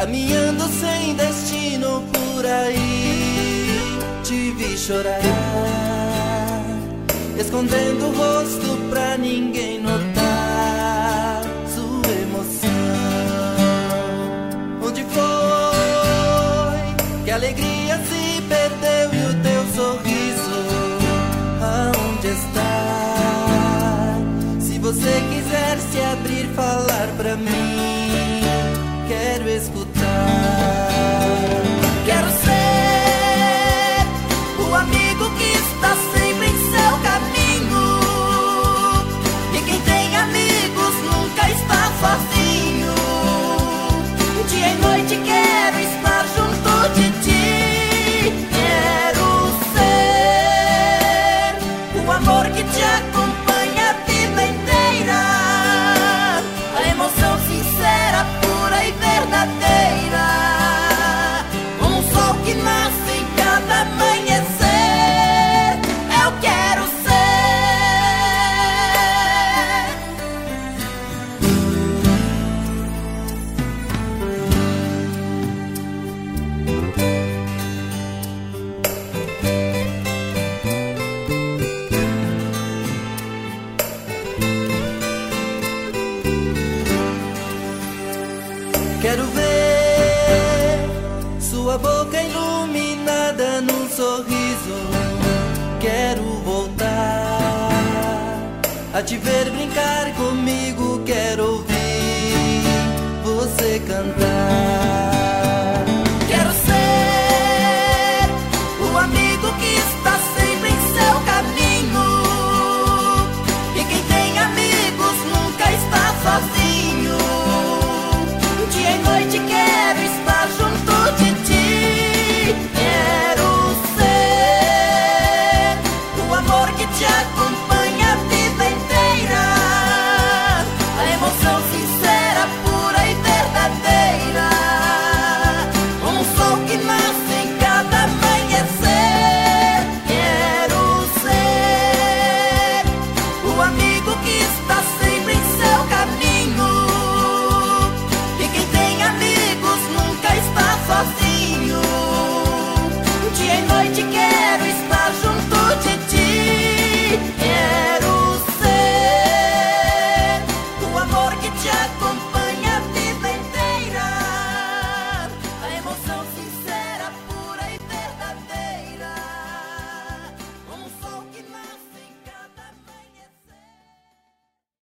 caminhando sem destino por aí. Te vi chorar, escondendo o rosto pra ninguém notar sua emoção. Onde foi que a alegria se perdeu e o teu sorriso aonde está? Se você quiser se abrir, falar pra mim, quero escutar. Quero ser o amigo que está sempre em seu caminho, e quem tem amigos nunca está sozinho. Dia e noite quero estar junto de ti. Quero ser o amor que te acompanha a vida inteira, a emoção sincera, pura e verdadeira, um sol que nasce em cada amanhecer. Eu quero ser. Quero ver sua boca iluminada num sorriso. Quero voltar a te ver brincar comigo. Quero ouvir você cantar.